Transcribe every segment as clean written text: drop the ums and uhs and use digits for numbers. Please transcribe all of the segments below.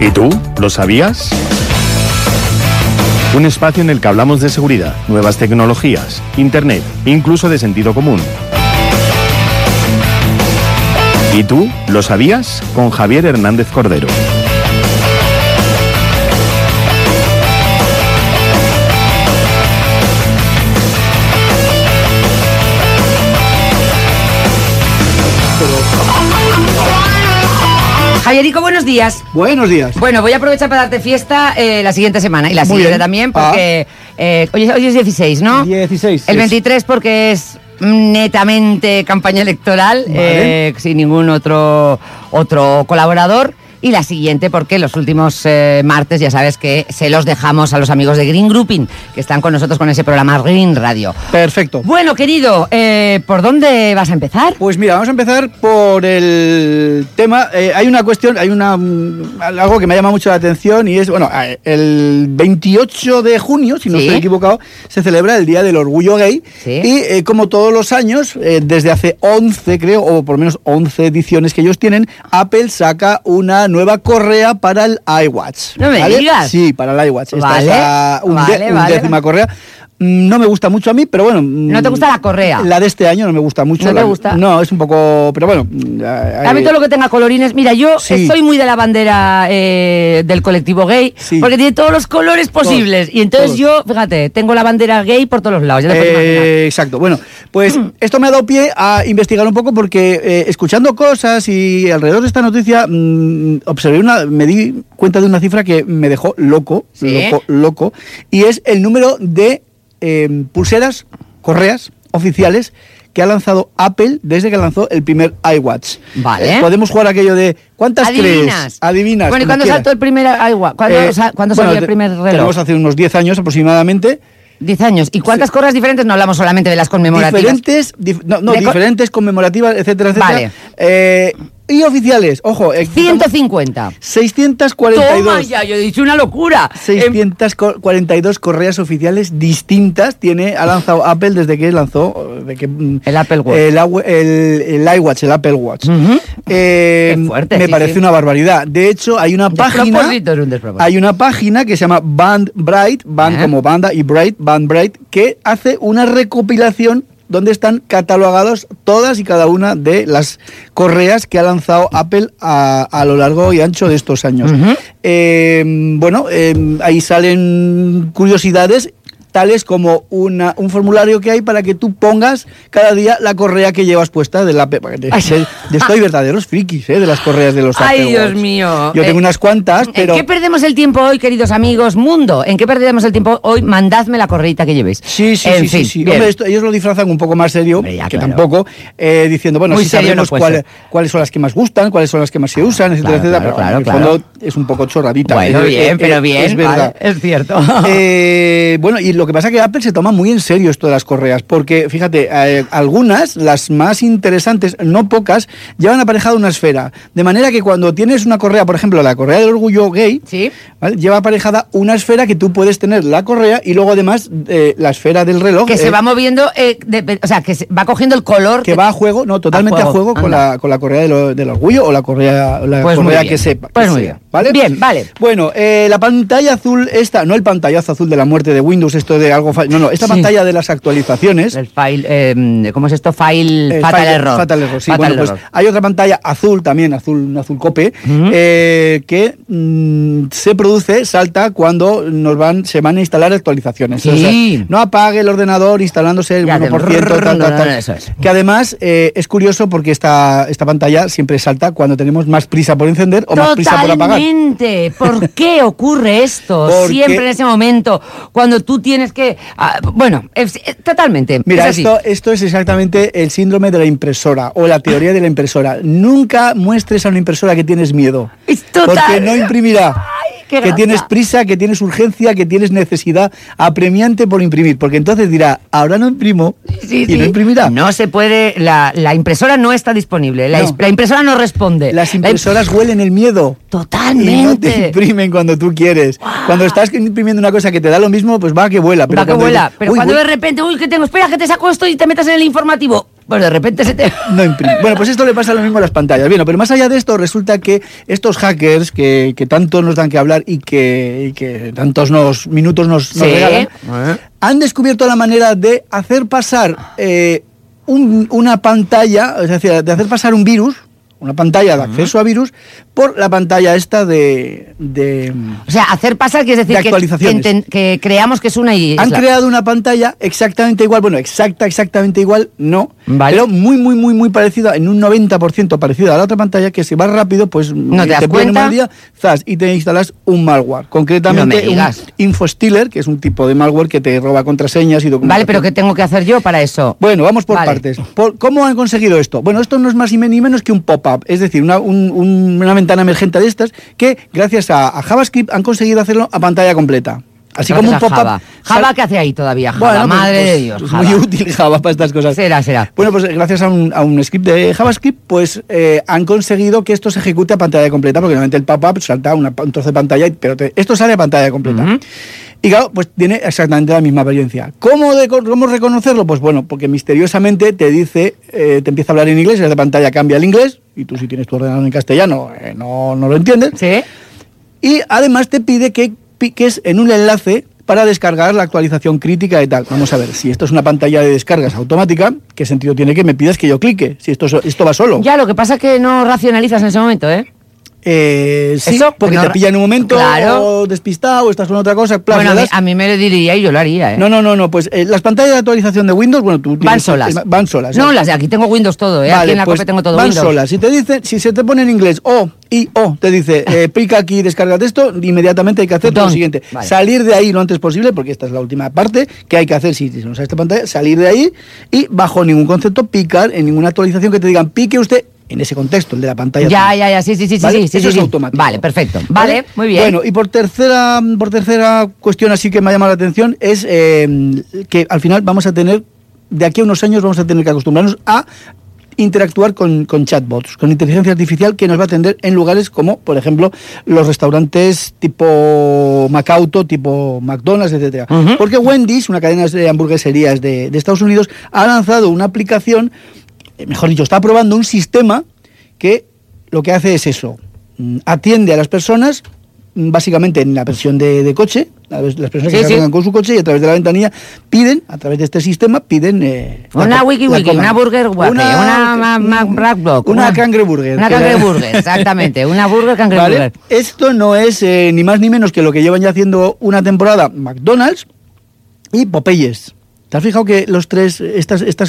¿Y tú? ¿Lo sabías? Un espacio en el que hablamos de seguridad, nuevas tecnologías, internet, incluso de sentido común. ¿Y tú? ¿Lo sabías? Con Javier Hernández Cordero. Javierito, buenos días. Buenos días. Bueno, voy a aprovechar para darte fiesta la siguiente semana y la siguiente también porque hoy es 16, ¿no? 16. El 23 porque es netamente campaña electoral, Vale. sin ningún otro colaborador. Y la siguiente porque los últimos martes ya sabes que se los dejamos a los amigos de Green Grouping, que están con nosotros con ese programa Green Radio. Perfecto. Bueno, querido, ¿por dónde vas a empezar? Pues mira, vamos a empezar por el tema. Hay una cuestión, algo que me llama mucho la atención y es, bueno, el 28 de junio, si no estoy equivocado, se celebra el Día del Orgullo Gay. Sí. Y como todos los años, desde hace 11, creo, o por lo menos 11 ediciones que ellos tienen, Apple saca una nueva correa para el iWatch. No me digas. Sí, para el iWatch. Vale, Esta es una décima correa. No me gusta mucho a mí, pero bueno. ¿No te gusta la correa? La de este año no me gusta mucho. ¿No te gusta? No, es un poco... Pero bueno. A mí todo lo que tenga colorines... Mira, yo soy muy de la bandera del colectivo gay, porque tiene todos los colores posibles. Y entonces yo, fíjate, tengo la bandera gay por todos los lados. Ya te puedes imaginar. Exacto. Bueno, pues esto me ha dado pie a investigar un poco porque escuchando cosas y alrededor de esta noticia me di cuenta de una cifra que me dejó loco, loco, y es el número de pulseras, correas oficiales que ha lanzado Apple desde que lanzó el primer iWatch. Vale. Podemos jugar aquello de ¿cuántas crees? Adivinas. Bueno, ¿y cuándo saltó el primer iWatch? ¿Cuándo salió el primer reloj? Tenemos hace unos 10 años aproximadamente. 10 años. ¿Y cuántas correas diferentes? No hablamos solamente de las conmemorativas. Diferentes, conmemorativas, etcétera, etcétera. Vale. Y oficiales, ojo. 150. 642. Toma ya, yo he dicho una locura. 642 correas oficiales distintas ha lanzado Apple desde que lanzó el Apple Watch. El iWatch, el Apple Watch. Qué fuerte, me parece una barbaridad. De hecho, hay una página que se llama Bandbright, como banda y Bright, Bandbright, que hace una recopilación donde están catalogados todas y cada una de las correas que ha lanzado Apple a lo largo y ancho de estos años. Ahí salen curiosidades tales como un formulario que hay para que tú pongas cada día la correa que llevas puesta del Apple. Estoy verdaderos frikis de las correas de los Apple Watch. Ay, Dios mío. Yo tengo unas cuantas, pero... ¿En qué perdemos el tiempo hoy, queridos amigos? Mundo, ¿en qué perdemos el tiempo hoy? Mandadme la correita que llevéis. Sí. Hombre, ellos lo disfrazan un poco más serio, tampoco, diciendo, bueno, sí sabemos cuáles son las que más gustan, cuáles son las que más se usan, etcétera, etcétera, pero en el fondo es un poco chorradita. Bueno, bien. Es verdad. Vale, es cierto. Bueno, y lo que pasa es que Apple se toma muy en serio esto de las correas, porque fíjate, algunas, las más interesantes, no pocas, llevan aparejada una esfera, de manera que cuando tienes una correa, por ejemplo, la correa del orgullo gay, ¿vale? Lleva aparejada una esfera que tú puedes tener la correa y luego además la esfera del reloj. Que se va moviendo, o sea, que va cogiendo el color. Que va a juego, totalmente a juego con la correa del orgullo o la correa que sepa. Pues muy bien. ¿Vale? Bien, vale. Bueno, la pantalla azul no el pantallazo azul de la muerte de Windows, esto de algo... esta pantalla de las actualizaciones... El file, ¿cómo es esto? Fatal error. Fatal error, sí. Pues hay otra pantalla azul también, un azul cope, que salta cuando se van a instalar actualizaciones. Sí. O sea, no apague el ordenador instalándose el 1%, eso es. Que además es curioso porque esta pantalla siempre salta cuando tenemos más prisa por encender o más prisa por apagar. Totalmente. ¿Por qué ocurre esto? Siempre en ese momento, cuando tú tienes que... totalmente. Mira, esto es exactamente el síndrome de la impresora o la teoría de la impresora. Nunca muestres a una impresora que tienes miedo. Porque no imprimirá. Que tienes prisa, que tienes urgencia, que tienes necesidad apremiante por imprimir, porque entonces dirá, ahora no imprimo y no imprimirá. No se puede, la impresora no está disponible, la impresora no responde. Las impresoras huelen el miedo. Totalmente. Y no te imprimen cuando tú quieres. Wow. Cuando estás imprimiendo una cosa que te da lo mismo, pues va que vuela. Pero cuando de repente, que tengo, espera que te saco esto y te metas en el informativo. Pues de repente se te... No imprime. Bueno, pues esto le pasa lo mismo a las pantallas. Bien, pero más allá de esto, resulta que estos hackers que tanto nos dan que hablar y que tantos minutos nos regalan, han descubierto la manera de hacer pasar una pantalla, es decir, de hacer pasar un virus, una pantalla de acceso a virus, por la pantalla esta de o sea, hacer pasar quiere decir que creamos que es una y... Han creado una pantalla exactamente igual, bueno, exactamente igual, no, ¿vale? Pero muy parecida, en un 90% parecida a la otra pantalla, que si vas rápido, pues no te das cuenta, y te instalas un malware, concretamente un InfoStealer, que es un tipo de malware que te roba contraseñas y documentos. Vale, pero ¿qué tengo que hacer yo para eso? Bueno, vamos por partes. ¿Cómo han conseguido esto? Bueno, esto no es más ni menos que un pop-up, es decir, una ventana emergente de estas que, gracias a JavaScript, han conseguido hacerlo a pantalla completa. Así como un pop-up. Java, ¿qué hace ahí todavía? Java, bueno, madre de Dios. Es muy útil Java para estas cosas. Será. Bueno, pues gracias a un script de JavaScript, pues han conseguido que esto se ejecute a pantalla completa, porque normalmente el pop-up salta un trozo de pantalla, pero esto sale a pantalla completa. Y claro, pues tiene exactamente la misma apariencia. ¿Cómo reconocerlo? Pues bueno, porque misteriosamente te dice, te empieza a hablar en inglés, y la pantalla cambia al inglés, y tú si tienes tu ordenador en castellano no lo entiendes. Sí. Y además te pide que piques en un enlace para descargar la actualización crítica y tal. Vamos a ver, si esto es una pantalla de descargas automática, ¿qué sentido tiene que me pidas que yo clique? Si esto va solo. Ya, lo que pasa es que no racionalizas en ese momento, ¿eh? Sí, eso, porque te pilla en un momento, o despistado, o estás con otra cosa. Bueno, a mí me lo diría y yo lo haría, ¿eh? No, pues las pantallas de actualización de Windows, bueno, tú van solas. Van solas. No, las de aquí tengo Windows todo, ¿eh? Vale, aquí en la pues copia tengo todo van Windows. Solas. Si se te pone en inglés te dice, pica aquí, descárgate esto, inmediatamente hay que hacer lo siguiente. Vale. Salir de ahí lo antes posible, porque esta es la última parte que hay que hacer si no sabes esta pantalla, salir de ahí y bajo ningún concepto picar en ninguna actualización que te digan, pique usted en ese contexto, el de la pantalla. Ya, sí, ¿vale? Sí, eso es automático. Vale, perfecto. Vale, muy bien. Bueno, y por tercera cuestión así que me ha llamado la atención es que al final vamos a tener, de aquí a unos años vamos a tener que acostumbrarnos a interactuar con chatbots, con inteligencia artificial que nos va a atender en lugares como, por ejemplo, los restaurantes tipo Macauto, tipo McDonald's, etcétera. Porque Wendy's, una cadena de hamburgueserías de Estados Unidos, ha lanzado una aplicación, mejor dicho, está probando un sistema que lo que hace es eso, atiende a las personas, básicamente en la versión de coche, las personas que se acercan con su coche y a través de la ventanilla piden, a través de este sistema, piden... una wiki, una burger waffle, una McBlock, una cangreburger. Una cangreburger, exactamente, una burger cangreburger. ¿Vale? Esto no es ni más ni menos que lo que llevan ya haciendo una temporada McDonald's y Popeyes. ¿Te has fijado que los tres, estas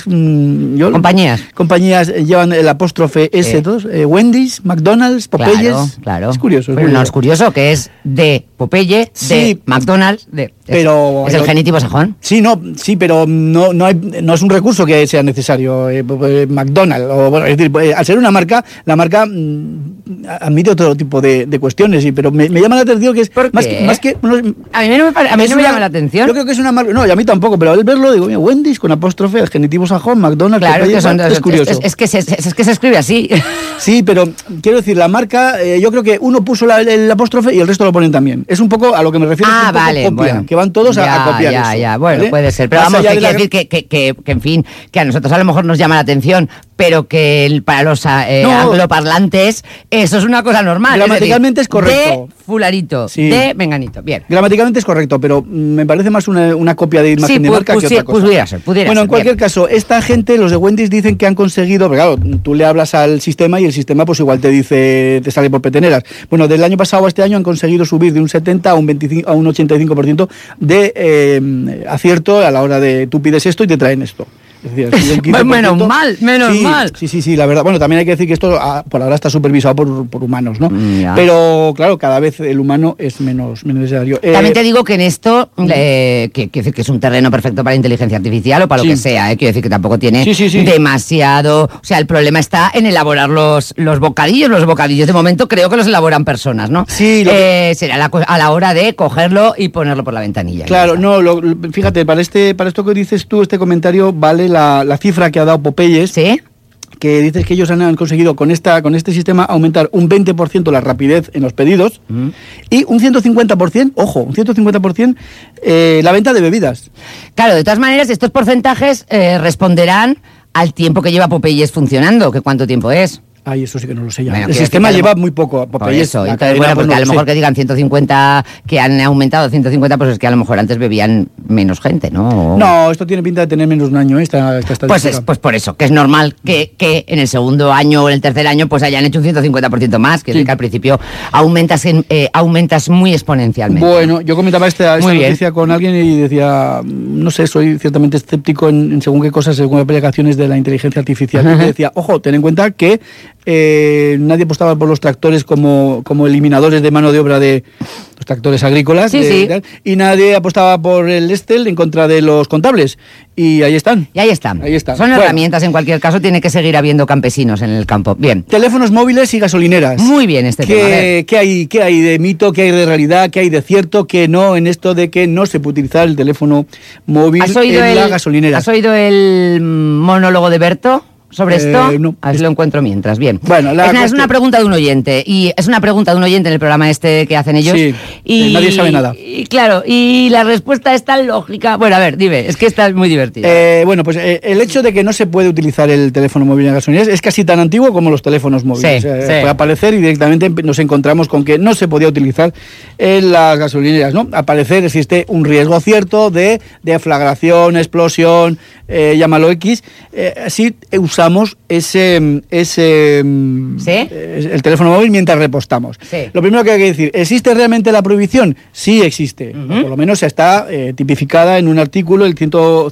compañías llevan el apóstrofe S todos? Wendy's, McDonald's, Popeyes. Claro. Es curioso. Pero no es curioso que es de Popeye, de McDonald's, pero es el genitivo sajón. Sí, pero no es un recurso que sea necesario. McDonald's, es decir, al ser una marca, la marca admite otro tipo de cuestiones, pero me llama la atención que es más que a mí no me llama la atención. Yo creo que es una marca, y a mí tampoco, pero al verlo digo, mira, Wendy's con apóstrofe, el genitivo sajón, McDonald's, claro, es curioso. Es que se escribe así. Sí, pero quiero decir, la marca, yo creo que uno puso el apóstrofe y el resto lo ponen también. Es un poco a lo que me refiero, es un poco copia, bueno, que van todos a copiar eso. Bueno, ¿vale? Puede ser, pero vamos, que quiere decir que, en fin, que a nosotros a lo mejor nos llama la atención, pero que para los angloparlantes eso es una cosa normal. Gramaticalmente es correcto. De fulanito, de menganito, bien. Gramaticalmente es correcto, pero me parece más una copia de imagen de marca que otra cosa. Pudiera ser, bueno, en cualquier caso, esta gente, los de Wendy's, dicen que han conseguido, pero claro, tú le hablas al sistema y el sistema pues igual te sale por peteneras. Bueno, del año pasado a este año han conseguido subir de un 70 a un 85% de acierto a la hora de tú pides esto y te traen esto. Es decir, menos mal. Sí, la verdad. Bueno, también hay que decir que esto por ahora está supervisado por humanos, ¿no? Pero claro, cada vez el humano es menos necesario. También te digo que en esto, que es un terreno perfecto para la inteligencia artificial o para lo que sea, quiero decir que tampoco tiene demasiado... O sea, el problema está en elaborar los bocadillos. Los bocadillos de momento creo que los elaboran personas, ¿no? Sí. Será a la hora de cogerlo y ponerlo por la ventanilla. Claro, fíjate, para esto que dices tú, este comentario vale la cifra que ha dado Popeyes, que dices que ellos han conseguido con este sistema aumentar un 20% la rapidez en los pedidos y un 150%, la venta de bebidas. Claro, de todas maneras, estos porcentajes responderán al tiempo que lleva Popeyes funcionando, que cuánto tiempo es. Ay, eso sí que no lo sé ya. Bueno, el sistema lleva muy poco. Por eso. Entonces, bueno, porque a lo mejor que digan 150, que han aumentado 150, pues es que a lo mejor antes bebían menos gente, ¿no? No, esto tiene pinta de tener menos de un año, esta pues por eso, que es normal que en el segundo año o en el tercer año pues hayan hecho un 150% más, que es que al principio aumentas muy exponencialmente. Bueno, yo comentaba esta noticia con alguien y decía, no sé, soy ciertamente escéptico en según qué cosas, según aplicaciones de la inteligencia artificial. Y decía, ojo, ten en cuenta que nadie apostaba por los tractores como eliminadores de mano de obra de los tractores agrícolas, y nadie apostaba por el Estel en contra de los contables, y ahí están. Son herramientas, en cualquier caso tiene que seguir habiendo campesinos en el campo. Bien. Teléfonos móviles y gasolineras. Muy bien este tema. ¿Qué hay de mito, qué hay de realidad, qué hay de cierto, qué no en esto de que no se puede utilizar el teléfono móvil en la gasolinera? ¿Has oído el monólogo de Berto sobre esto? No. A ver si lo encuentro mientras. Bien. Bueno, es una pregunta de un oyente. Y es una pregunta de un oyente en el programa este que hacen ellos. Sí, y nadie sabe nada. Y claro, y la respuesta es tan lógica. Bueno, a ver, dime, es que esta es muy divertida. Bueno, pues el hecho de que no se puede utilizar el teléfono móvil en gasolineras es casi tan antiguo como los teléfonos móviles. Puede aparecer y directamente nos encontramos con que no se podía utilizar en las gasolineras, ¿no? Al parecer existe un riesgo cierto de deflagración, explosión, llámalo X, si usamos el teléfono móvil mientras repostamos. Lo primero que hay que decir, ¿existe realmente la prohibición? Sí existe, por lo menos está tipificada en un artículo, el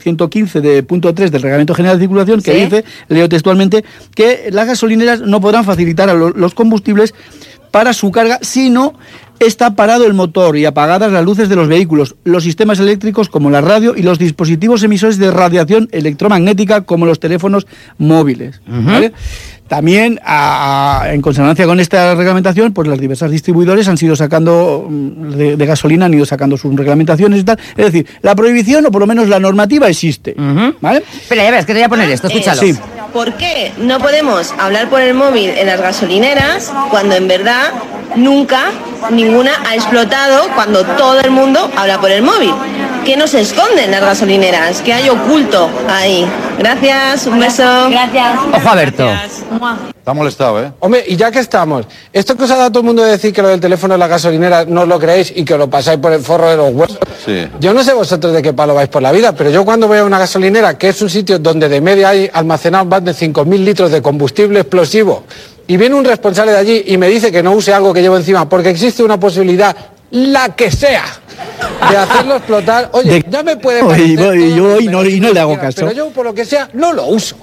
115.3 del Reglamento General de Circulación, que dice, leo textualmente, que las gasolineras no podrán facilitar a los combustibles para su carga si no está parado el motor y apagadas las luces de los vehículos, los sistemas eléctricos como la radio y los dispositivos emisores de radiación electromagnética como los teléfonos móviles. ¿Vale? También, en consonancia con esta reglamentación, pues las diversas distribuidores han sido sacando de gasolina, han ido sacando sus reglamentaciones y tal. Es decir, la prohibición, o por lo menos la normativa, existe. ¿Vale? Espera, ya ves, que te voy a poner esto, escúchalo. Sí. ¿Por qué no podemos hablar por el móvil en las gasolineras cuando en verdad nunca ninguna ha explotado cuando todo el mundo habla por el móvil? ¿Qué nos esconden las gasolineras? ¿Qué hay oculto ahí? Gracias, un beso. Gracias. Ojo a Berto. Está molestado, ¿eh? Hombre, y ya que estamos, esto que os ha dado todo el mundo de decir que lo del teléfono en la gasolinera no os lo creéis y que os lo pasáis por el forro de los huesos. Sí. Yo no sé vosotros de qué palo vais por la vida, pero yo cuando voy a una gasolinera, que es un sitio donde de media hay almacenados más de 5.000 litros de combustible explosivo, y viene un responsable de allí y me dice que no use algo que llevo encima porque existe una posibilidad, la que sea, de hacerlo explotar. Oye, ya me puede parecer y no le hago caso. Pero yo, por lo que sea, no lo uso.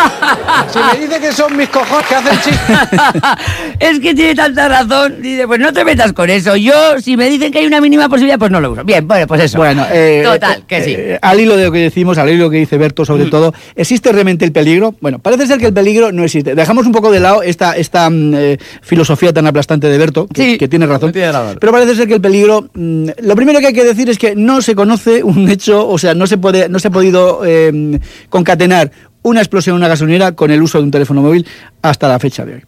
Si me dice que son mis cojones que hacen chistes. Es que tiene tanta razón. Dice, pues no te metas con eso. Yo, si me dicen que hay una mínima posibilidad, pues no lo uso. Bien, bueno, pues eso. Bueno, total, que sí. Al hilo de lo que decimos, al hilo de lo que dice Berto, sobre todo, ¿existe realmente el peligro? Bueno, parece ser que el peligro no existe. Dejamos un poco de lado esta filosofía tan aplastante de Berto, que tiene razón. Pero parece ser que el peligro, lo primero que hay que decir es que no se conoce un hecho, o sea, no se ha podido concatenar una explosión en una gasolinera con el uso de un teléfono móvil hasta la fecha de hoy.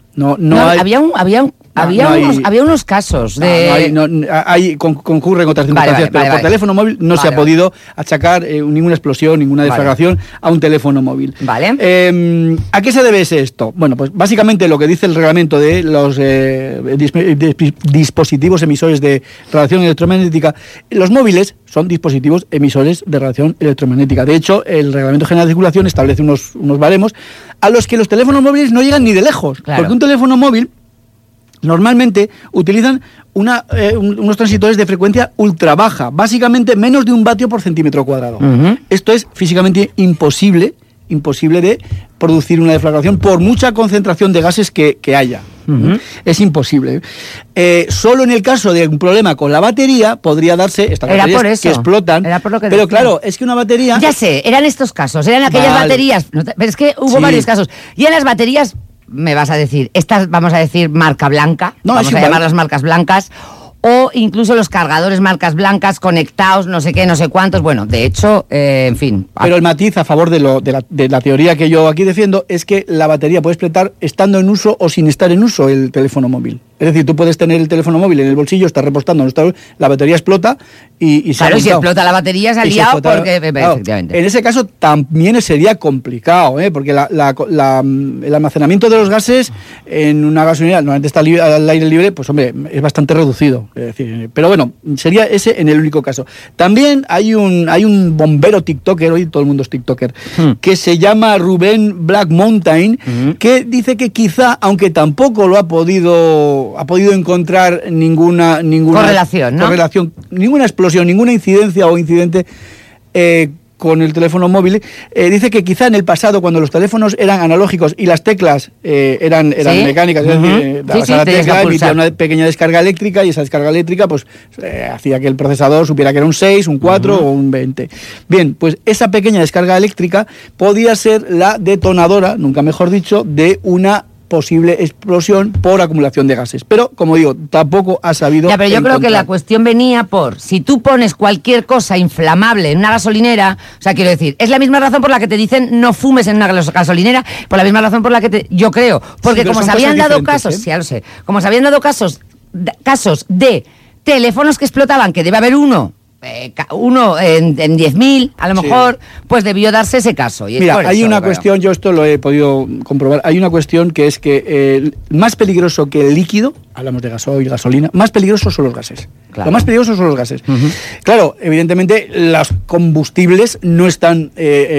Había unos casos de... concurren otras circunstancias, pero por teléfono móvil no se ha podido achacar ninguna explosión, ninguna deflagración a un teléfono móvil. Vale. ¿A qué se debe esto? Bueno, pues básicamente lo que dice el reglamento de los dispositivos emisores de radiación electromagnética. Los móviles son dispositivos emisores de radiación electromagnética. De hecho, el Reglamento General de Circulación establece unos baremos a los que los teléfonos móviles no llegan ni de lejos. Claro. Porque un teléfono móvil normalmente utilizan unos transistores de frecuencia ultra baja, básicamente menos de 1 vatio por centímetro cuadrado. Esto es físicamente imposible de producir una deflagración por mucha concentración de gases que haya. Es imposible. Solo en el caso de un problema con la batería podría darse estas baterías que explotan. Pero claro, es que una batería... Ya sé, eran estos casos, eran aquellas baterías... Pero es que hubo varios casos. Y en las baterías, me vas a decir, estas vamos a decir marca blanca, vamos a llamarlas marcas blancas, o incluso los cargadores marcas blancas conectados, no sé qué, no sé cuántos. Bueno, de hecho, en fin. Pero el matiz a favor de la teoría que yo aquí defiendo es que la batería puede explotar estando en uso o sin estar en uso el teléfono móvil. Es decir, tú puedes tener el teléfono móvil en el bolsillo, estás repostando, la batería explota y se claro, si explota la batería se ha liado porque... Claro, efectivamente. En ese caso también sería complicado, porque el almacenamiento de los gases en una gasolinera, normalmente está al aire libre, pues hombre, es bastante reducido. Es decir, pero bueno, sería ese en el único caso. También hay un bombero tiktoker, hoy todo el mundo es tiktoker, que se llama Rubén Black Mountain, que dice que quizá, aunque tampoco lo ha podido encontrar ninguna correlación, ¿no? Ninguna explosión, ninguna incidencia o incidente con el teléfono móvil, dice que quizá en el pasado, cuando los teléfonos eran analógicos y las teclas eran ¿sí? mecánicas, es decir, dabas a la tecla, emitía una pequeña descarga eléctrica y esa descarga eléctrica pues hacía que el procesador supiera que era un 6, un 4 o un 20. Bien, pues esa pequeña descarga eléctrica podía ser la detonadora, nunca mejor dicho, de una posible explosión por acumulación de gases. Pero, como digo, tampoco ha sabido... Ya, pero yo creo que la cuestión venía por, si tú pones cualquier cosa inflamable en una gasolinera, o sea, quiero decir, es la misma razón por la que te dicen no fumes en una gasolinera, por la misma razón por la que yo creo, porque sí, como se habían dado casos, ya lo sé, como se habían dado casos de teléfonos que explotaban, que debe haber uno en 10.000, a lo mejor, pues debió darse ese caso. Y mira, hay una cuestión, yo esto lo he podido comprobar, hay una cuestión que es que más peligroso que el líquido, hablamos de gasoil, gasolina, más peligrosos son los gases. Claro. Lo más peligroso son los gases. Claro, evidentemente los combustibles no están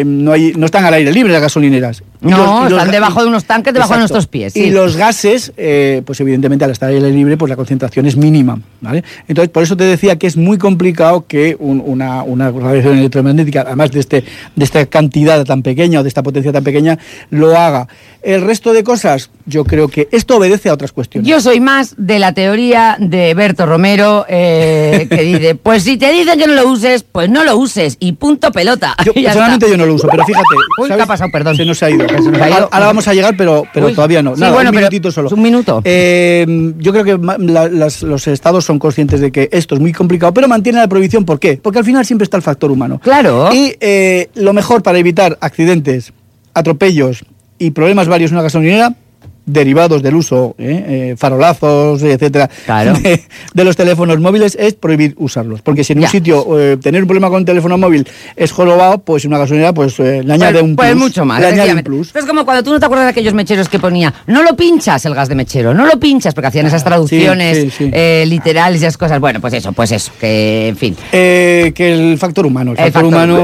al aire libre, las gasolineras. Están debajo de unos tanques, debajo de nuestros pies. Sí. Y los gases, pues evidentemente al estar al aire libre, pues la concentración es mínima, ¿vale? Entonces, por eso te decía que es muy complicado que una radiación electromagnética, además de esta cantidad tan pequeña o de esta potencia tan pequeña, lo haga. El resto de cosas, yo creo que esto obedece a otras cuestiones. Yo soy más de la teoría de Berto Romero, que dice, pues si te dicen que no lo uses, pues no lo uses y punto pelota. Personalmente yo no lo uso, pero fíjate. Uy, ¿qué ha pasado? Perdón. Se nos ha ido. Ahora vamos a llegar, pero todavía no. Sí, nada, bueno, un minutito solo. Un minuto. Yo creo que los estados son conscientes de que esto es muy complicado, pero mantienen la prohibición. ¿Por qué? Porque al final siempre está el factor humano. Claro. Y lo mejor para evitar accidentes, atropellos y problemas varios en una gasolinera, derivados del uso, farolazos, etcétera, claro, de los teléfonos móviles, es prohibir usarlos. Porque si en un sitio tener un problema con el teléfono móvil es jorobado, pues en una gasolinera pues le añade un plus. Pues mucho más. Le añade un plus. Es como cuando tú no te acuerdas de aquellos mecheros que ponía, no lo pinchas el gas de mechero, no lo pinchas, porque hacían esas traducciones literales y esas cosas. Bueno, pues eso, que en fin. Que el factor humano. El factor humano.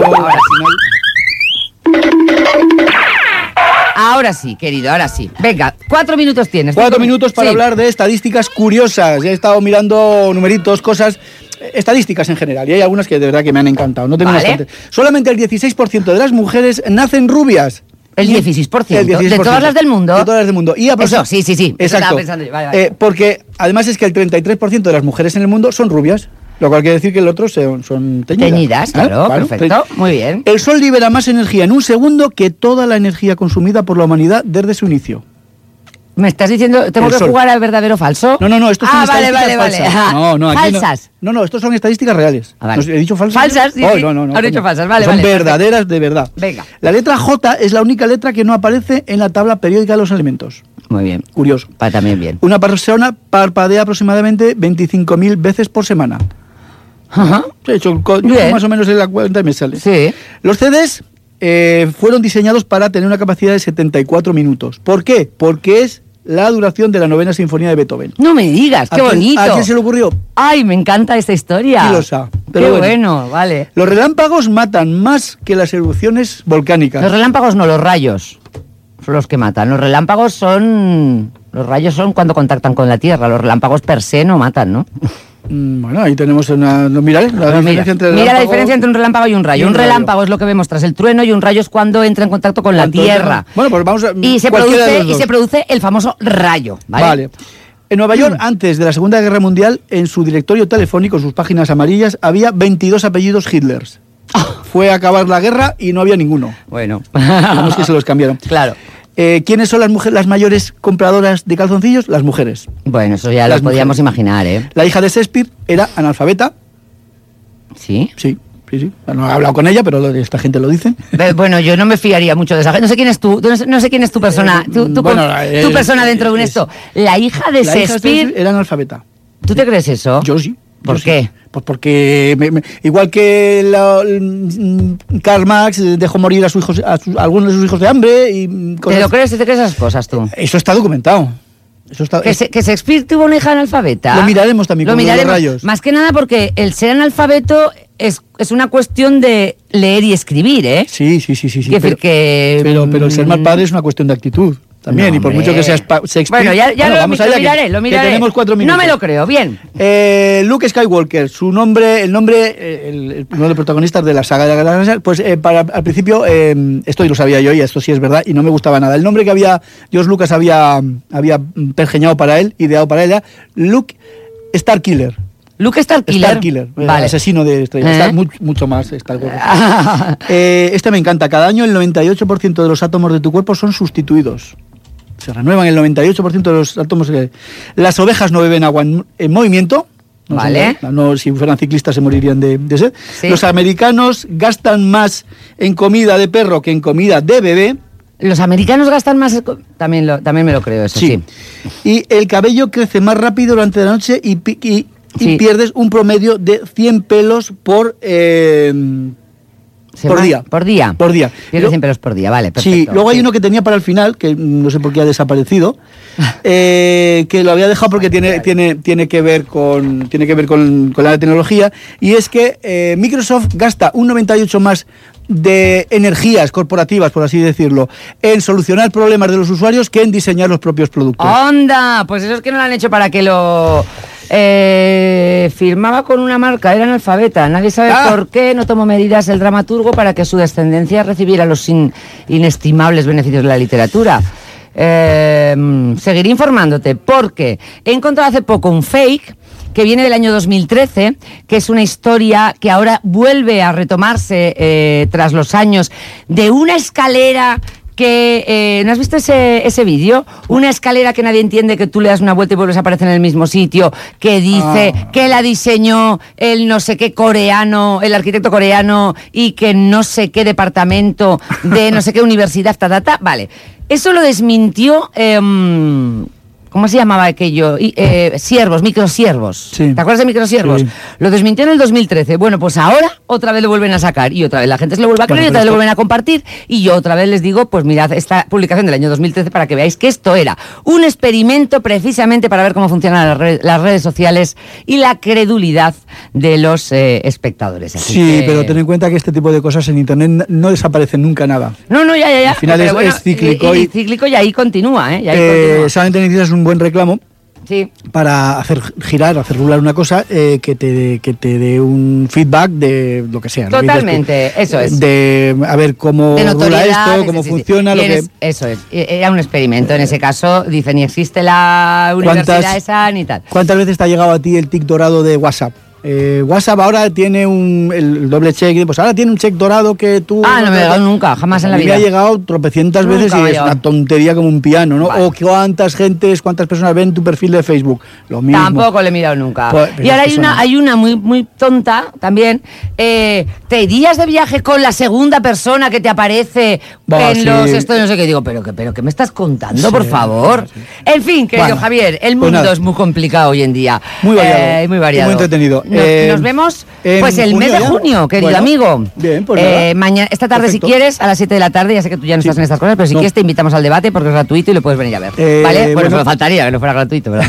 Ahora sí, querido, ahora sí. Venga, 4 minutos tienes. 4 minutos para hablar de estadísticas curiosas. He estado mirando numeritos, cosas, estadísticas en general, y hay algunas que de verdad que me han encantado. No tengo bastante. Solamente el 16% de las mujeres nacen rubias. ¿El 16%? ¿De todas las del mundo? De todas las del mundo. Y eso, sí. Exacto. Estaba pensando yo. Vale. Porque además es que el 33% de las mujeres en el mundo son rubias. Lo cual quiere decir que el otro son teñidas. Teñidas, claro, perfecto, muy bien. El Sol libera más energía en un segundo que toda la energía consumida por la humanidad desde su inicio. ¿Me estás diciendo, tengo que jugar al verdadero o falso? No, esto son estadísticas falsas. Vale. No, aquí ¿falsas? No, estos son estadísticas reales. Vale. ¿He dicho falsas? ¿Falsas? Sí, no. Has dicho falsas, vale. Son verdaderas de verdad. Venga. La letra J es la única letra que no aparece en la tabla periódica de los elementos. Muy bien. Curioso. También bien. Una persona parpadea aproximadamente 25.000 veces por semana. Ajá. He hecho más o menos en la cuenta y me sale. Sí. Los CDs fueron diseñados para tener una capacidad de 74 minutos. ¿Por qué? Porque es la duración de la 9ª Sinfonía de Beethoven. No me digas, qué bonito. ¿A quién se le ocurrió? Ay, me encanta esta historia. Sí lo sabe. Qué bueno, vale. Los relámpagos matan más que las erupciones volcánicas. Los relámpagos no, los rayos son los que matan. Los relámpagos son... Los rayos son cuando contactan con la Tierra. Los relámpagos per se no matan, ¿no? Bueno, ahí tenemos una... Mira la diferencia entre un relámpago y un rayo. Un relámpago es lo que vemos tras el trueno y un rayo es cuando entra en contacto con la Tierra. Bueno, pues vamos a... Y se produce el famoso rayo, ¿vale? En Nueva York, antes de la Segunda Guerra Mundial, en su directorio telefónico, sus páginas amarillas, había 22 apellidos Hitlers. Fue a acabar la guerra y no había ninguno. Bueno. Vamos que se los cambiaron. Claro. ¿Quiénes son las mayores compradoras de calzoncillos? Las mujeres. Bueno, eso ya podíamos imaginar, ¿eh? La hija de Shakespeare era analfabeta. ¿Sí? Sí. sí. No he hablado con ella, pero esta gente lo dice. Bueno, yo no me fiaría mucho de esa gente. No sé quién es tú. No sé quién es tu persona. Tu persona dentro de un esto. La hija de Shakespeare era analfabeta. ¿Tú te crees eso? Yo sí. ¿Por qué? Pues porque igual que Karl Marx dejó morir a algunos de sus hijos de hambre y ¿Te lo crees? ¿Te crees esas cosas tú? Eso está documentado. Que Shakespeare tuvo una hija analfabeta. Lo miraremos también con los rayos. Más que nada porque el ser analfabeto es una cuestión de leer y escribir, ¿eh? Sí. Pero el ser mal padre es una cuestión de actitud. También, no, y por mucho que sea Shakespeare... Bueno, lo miraré. Que tenemos 4 minutos. No me lo creo, bien. Luke Skywalker, el nombre uno de los protagonistas de la saga de la Galaxia, pues al principio, esto lo sabía yo y esto sí es verdad, y no me gustaba nada. El nombre que George Lucas había pergeñado para él, ideado para ella, Luke Starkiller. Luke Starkiller. Vale. Asesino de estrellas. Está mucho más Starkiller. Este me encanta. Cada año el 98% de los átomos de tu cuerpo son sustituidos. Se renuevan el 98% de los átomos. Las ovejas no beben agua en movimiento. Vale. Si fueran ciclistas se morirían de sed. Sí. Los americanos gastan más en comida de perro que en comida de bebé. Los americanos gastan más... También me lo creo, eso sí. Y el cabello crece más rápido durante la noche y pierdes un promedio de 100 pelos por día. Por día. Pierdes 100 pelos por día, vale, perfecto. Sí, luego hay uno que tenía para el final, que no sé por qué ha desaparecido, que lo había dejado porque tiene que ver con la tecnología, y es que Microsoft gasta un 98% más de energías corporativas, por así decirlo, en solucionar problemas de los usuarios que en diseñar los propios productos. ¡Onda! Pues eso es que no lo han hecho para que lo... firmaba con una marca, era analfabeta, nadie sabe por qué, no tomó medidas el dramaturgo para que su descendencia recibiera los inestimables beneficios de la literatura. Seguiré informándote porque he encontrado hace poco un fake que viene del año 2013, que es una historia que ahora vuelve a retomarse tras los años, de una escalera que... ¿no has visto ese vídeo? Una escalera que nadie entiende, que tú le das una vuelta y vuelves a aparecer en el mismo sitio, que dice que la diseñó el no sé qué coreano, el arquitecto coreano, y que no sé qué departamento de no sé qué universidad, Vale, eso lo desmintió... ¿cómo se llamaba aquello? Microsiervos. Sí. ¿Te acuerdas de Microsiervos? Sí. Lo desmintió en el 2013. Bueno, pues ahora otra vez lo vuelven a sacar y otra vez la gente se lo vuelve a creer y otra vez lo vuelven a compartir. Y yo otra vez les digo, pues mirad esta publicación del año 2013 para que veáis que esto era un experimento precisamente para ver cómo funcionan las redes sociales y la credulidad de los espectadores. Así pero ten en cuenta que este tipo de cosas en Internet no desaparecen nunca nada. No, ya. Al final es cíclico. Y cíclico y ahí continúa, ¿eh? Solamente necesitas un buen reclamo para hacer rular una cosa que te dé un feedback de lo que sea. Totalmente, eso es. De a ver cómo rula esto, cómo funciona. Eso es, era un experimento. En ese caso, dice, ni existe la universidad esa ni tal. ¿Cuántas veces te ha llegado a ti el tic dorado de WhatsApp? WhatsApp ahora tiene el doble check, pues ahora tiene un check dorado que tú... no me ha llegado nunca, jamás en la vida. Me ha llegado tropecientas veces y es una tontería como un piano, ¿no? Vale. O cuántas personas ven tu perfil de Facebook, lo mismo. Tampoco le he mirado nunca. Y ahora hay una muy, muy tonta también, te irías de viaje con la segunda persona que te aparece en los... Esto no sé qué, digo, pero ¿qué me estás contando, por favor? Sí. En fin, querido Javier, el mundo es muy complicado hoy en día. Muy variado. Muy entretenido. Nos vemos pues el mes de junio, querido amigo. Bien, pues mañana, esta tarde, perfecto. Si quieres, a las 7 de la tarde, ya sé que tú ya no estás en estas cosas, pero si quieres te invitamos al debate porque es gratuito y lo puedes venir a ver. ¿Vale? Bueno, me faltaría que no fuera gratuito, ¿verdad?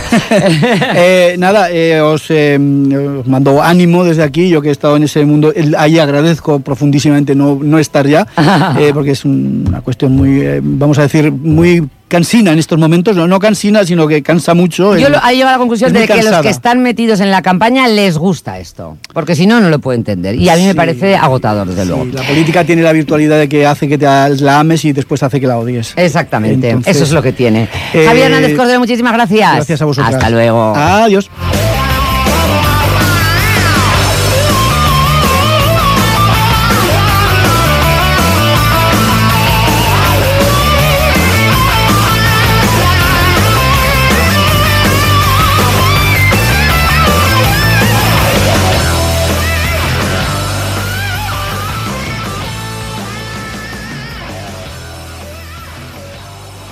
Os mando ánimo desde aquí, yo que he estado en ese mundo, ahí agradezco profundísimamente no estar ya, porque es una cuestión muy, vamos a decir, muy cansina en estos momentos, no cansina, sino que cansa mucho. Yo he llegado a la conclusión de que los que están metidos en la campaña les gusta esto, porque si no lo puedo entender, y a mí me parece agotador, desde luego. La política tiene la virtualidad de que hace que la ames y después hace que la odies. Exactamente. Entonces, eso es lo que tiene. Javier Hernández Cordero, muchísimas gracias. Gracias a vosotros. Hasta luego. Adiós.